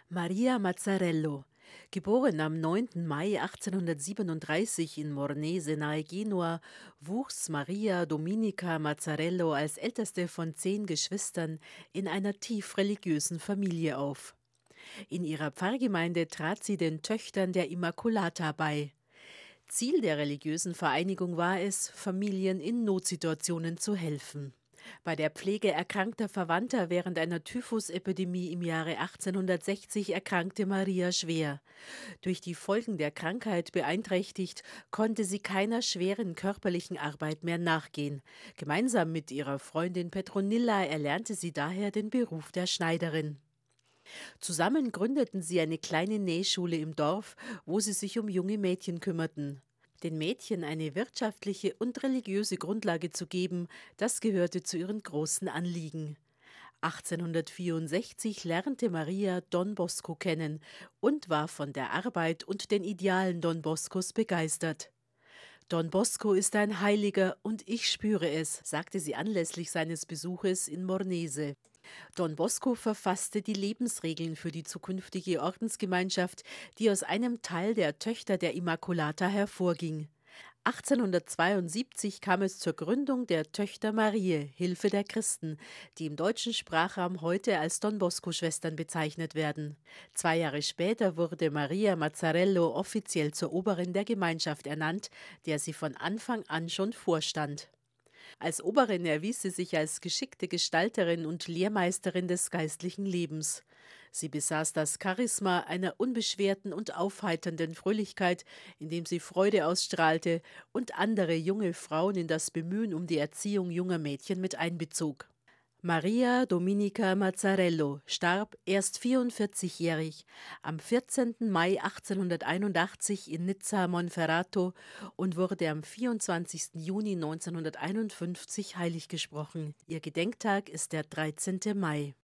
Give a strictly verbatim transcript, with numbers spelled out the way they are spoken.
Maria Mazzarello, geboren am neunten Mai achtzehnhundertsiebenunddreißig in Mornese nahe Genua, wuchs Maria Dominica Mazzarello als älteste von zehn Geschwistern in einer tief religiösen Familie auf. In ihrer Pfarrgemeinde trat sie den Töchtern der Immaculata bei. Ziel der religiösen Vereinigung war es, Familien in Notsituationen zu helfen. Bei der Pflege erkrankter Verwandter während einer Typhusepidemie im Jahre achtzehnhundertsechzig erkrankte Maria schwer. Durch die Folgen der Krankheit beeinträchtigt, konnte sie keiner schweren körperlichen Arbeit mehr nachgehen. Gemeinsam mit ihrer Freundin Petronilla erlernte sie daher den Beruf der Schneiderin. Zusammen gründeten sie eine kleine Nähschule im Dorf, wo sie sich um junge Mädchen kümmerten. Den Mädchen eine wirtschaftliche und religiöse Grundlage zu geben, das gehörte zu ihren großen Anliegen. achtzehnhundertvierundsechzig lernte Maria Don Bosco kennen und war von der Arbeit und den Idealen Don Boscos begeistert. Don Bosco ist ein Heiliger und ich spüre es, sagte sie anlässlich seines Besuches in Mornese. Don Bosco verfasste die Lebensregeln für die zukünftige Ordensgemeinschaft, die aus einem Teil der Töchter der Immaculata hervorging. achtzehnhundertzweiundsiebzig kam es zur Gründung der Töchter Mariä, Hilfe der Christen, die im deutschen Sprachraum heute als Don Bosco-Schwestern bezeichnet werden. Zwei Jahre später wurde Maria Mazzarello offiziell zur Oberin der Gemeinschaft ernannt, der sie von Anfang an schon vorstand. Als Oberin erwies sie sich als geschickte Gestalterin und Lehrmeisterin des geistlichen Lebens. Sie besaß das Charisma einer unbeschwerten und aufheiternden Fröhlichkeit, indem sie Freude ausstrahlte und andere junge Frauen in das Bemühen um die Erziehung junger Mädchen mit einbezog. Maria Dominica Mazzarello starb erst vierundvierzigjährig am vierzehnten Mai achtzehnhunderteinundachtzig in Nizza Monferrato und wurde am vierundzwanzigsten Juni neunzehnhunderteinundfünfzig heiliggesprochen. Ihr Gedenktag ist der dreizehnte Mai.